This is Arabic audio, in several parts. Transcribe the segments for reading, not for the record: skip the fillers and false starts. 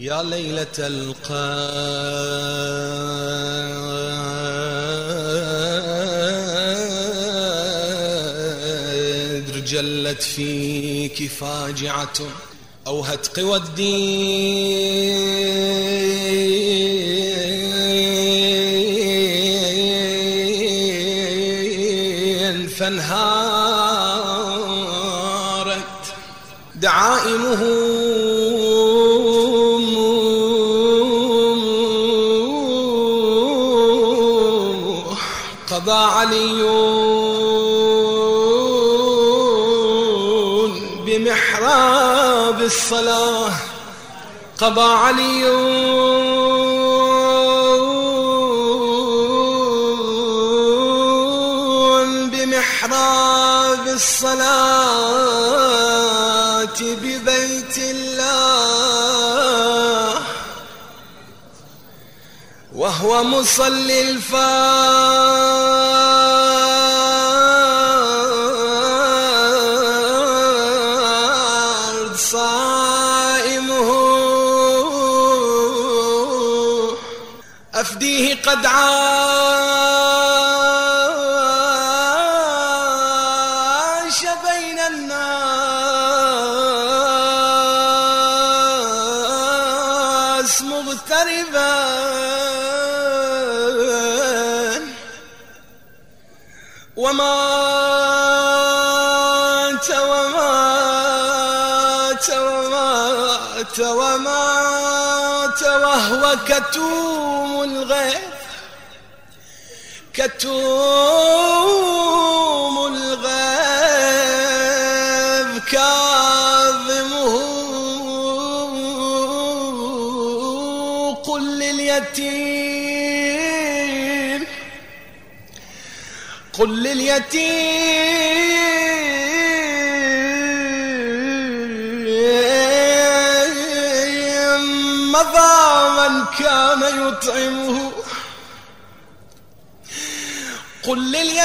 يا ليلة القدر جلت فيك فاجعة أوهت قوى الدين فانهارت دعائمه قضى علي بمحراب الصلاة قضى علي بمحراب الصلاة ببيت الله وهو مصلي الفرد صائمه أفديه قد عاش بين الناس مغتربا ومات وهو كتوم الغيظ كاظمه قل لليتيم مضى من كان يطعمه قل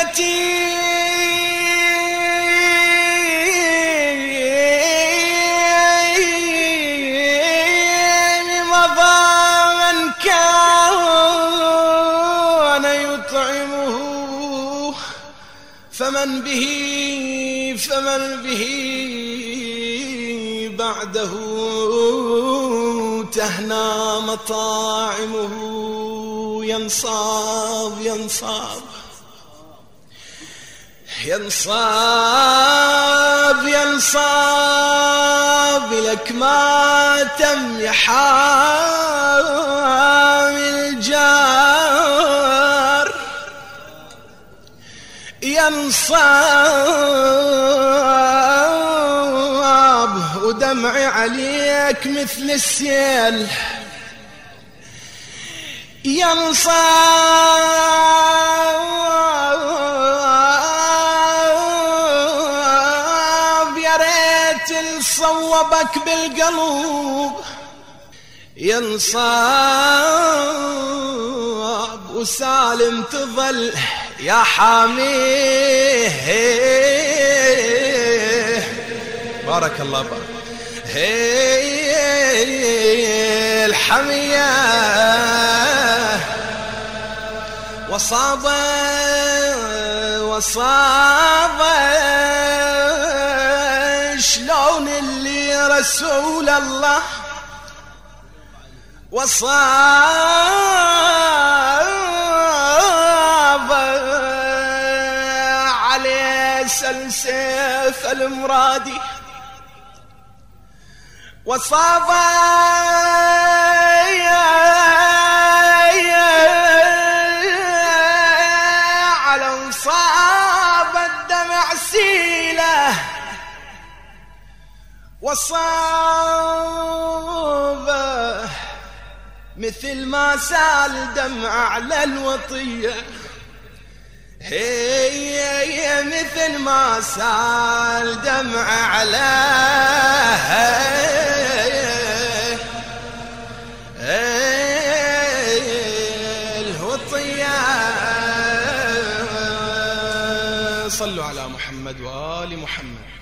لليتيم مضى من كان يطعمه فمن به بعده تهنى مطاعمه ينصاب لك ما تم يحامي الجار ينصاب ودمعي عليك مثل السيل ينصاب يا ريت صوبك بالقلب ينصاب وسالم تظل يا حاميه بارك الله بارك الحمية وصاب شلون اللي رسول الله وصاب عليه سيف المرادي وصاب على انصاب الدمع سيله وصاب مثل ما سال دمع على الوطيه هي مثل ما سال دمع على الوطية صلوا على محمد وآل محمد.